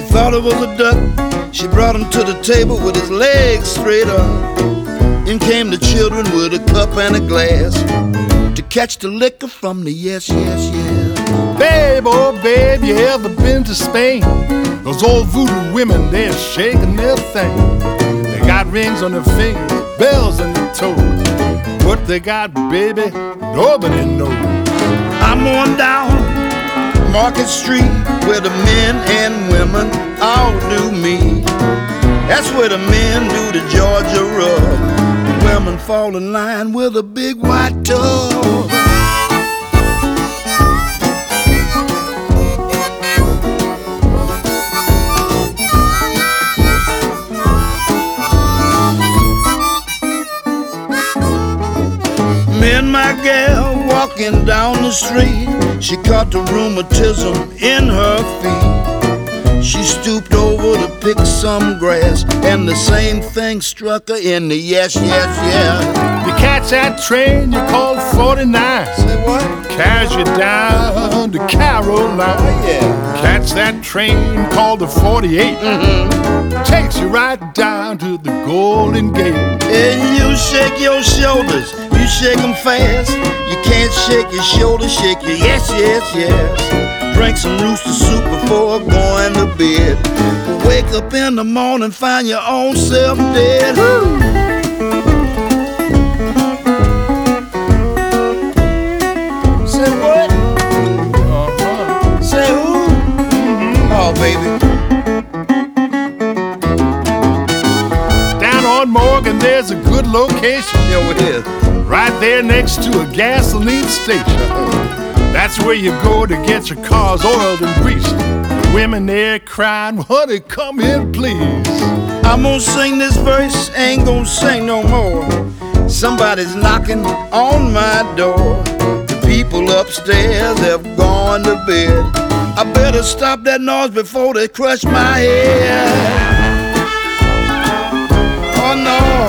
thought it was a duck. She brought him to the table with his legs straight up. In came the children with a cup and a glass to catch the liquor from the yes, yes, yes. Babe, oh babe, you ever been to Spain? Those old voodoo women, they're shaking their thing. They got rings on their fingers, bells in their toes. What they got, baby, nobody knows. I'm on down Market Street where the men and women all do me. That's where the men do the Georgia rub. The women fall in line with a big white tub. Me and my gal walking down the street, she caught the rheumatism in her feet. She stooped over to pick some grass, and the same thing struck her in the yes, yes, yes. You catch that train you call 49. Say what? Carries you down to Carolina. Oh, yeah. Catch that train called the 48. Takes you right down to the Golden Gate. And you shake your shoulders, you shake them fast. You can't shake your shoulders, shake your yes, yes, yes. Drink some rooster soup before going to bed. Wake up in the morning, find your own self dead. Woo! Say what? Say who? Oh, baby. Down on Morgan, there's a good location. Yeah, it is. Right there next to a gasoline station. That's where you go to get your cars oiled and greased. The women there crying, honey, come in, please. I'm gonna sing this verse, ain't gonna sing no more. Somebody's knocking on my door. The people upstairs have gone to bed. I better stop that noise before they crush my head. Oh no.